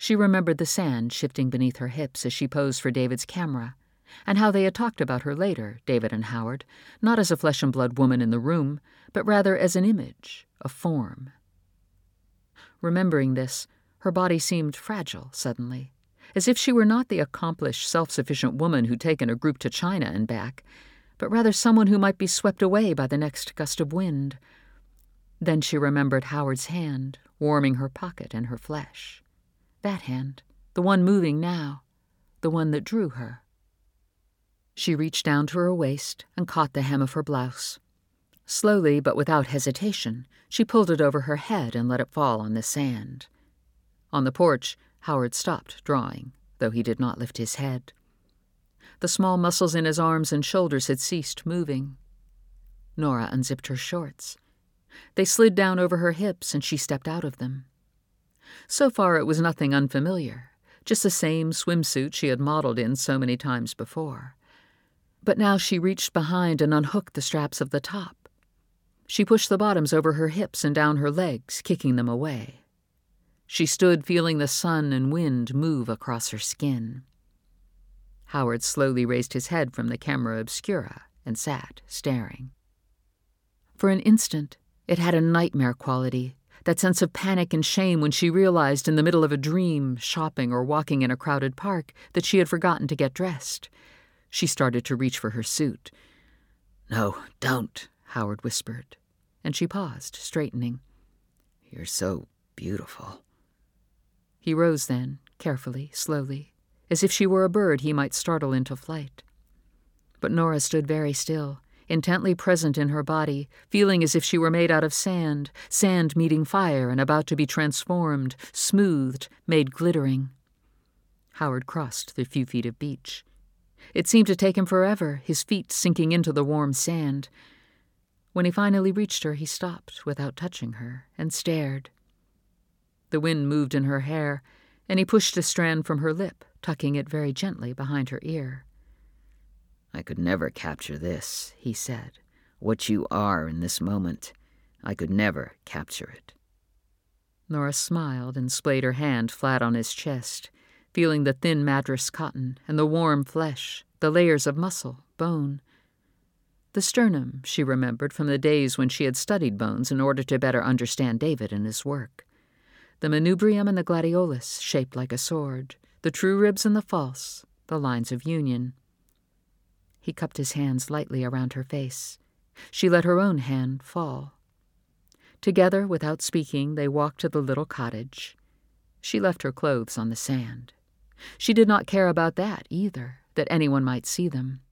She remembered the sand shifting beneath her hips as she posed for David's camera, and how they had talked about her later, David and Howard, not as a flesh-and-blood woman in the room, but rather as an image, a form. Remembering this, her body seemed fragile suddenly, as if she were not the accomplished, self-sufficient woman who'd taken a group to China and back, but rather someone who might be swept away by the next gust of wind. Then she remembered Howard's hand, warming her pocket and her flesh. That hand, the one moving now, the one that drew her. She reached down to her waist and caught the hem of her blouse. Slowly, but without hesitation, she pulled it over her head and let it fall on the sand. On the porch, Howard stopped drawing, though he did not lift his head. The small muscles in his arms and shoulders had ceased moving. Nora unzipped her shorts. They slid down over her hips, and she stepped out of them. So far it was nothing unfamiliar, just the same swimsuit she had modeled in so many times before. But now she reached behind and unhooked the straps of the top. She pushed the bottoms over her hips and down her legs, kicking them away. She stood feeling the sun and wind move across her skin. Howard slowly raised his head from the camera obscura and sat, staring. For an instant, it had a nightmare quality, that sense of panic and shame when she realized in the middle of a dream, shopping or walking in a crowded park, that she had forgotten to get dressed. She started to reach for her suit. "No, don't," Howard whispered, and she paused, straightening. "You're so beautiful." He rose then, carefully, slowly, as if she were a bird he might startle into flight. But Nora stood very still, intently present in her body, feeling as if she were made out of sand, sand meeting fire and about to be transformed, smoothed, made glittering. Howard crossed the few feet of beach. It seemed to take him forever, his feet sinking into the warm sand. When he finally reached her, he stopped without touching her and stared. The wind moved in her hair, and he pushed a strand from her lip, tucking it very gently behind her ear. "I could never capture this," he said. "What you are in this moment. I could never capture it." Nora smiled and splayed her hand flat on his chest, feeling the thin mattress cotton and the warm flesh, the layers of muscle, bone. The sternum, she remembered from the days when she had studied bones in order to better understand David and his work. The manubrium and the gladiolus, shaped like a sword, the true ribs and the false, the lines of union. He cupped his hands lightly around her face. She let her own hand fall. Together, without speaking, they walked to the little cottage. She left her clothes on the sand. She did not care about that, either, that anyone might see them.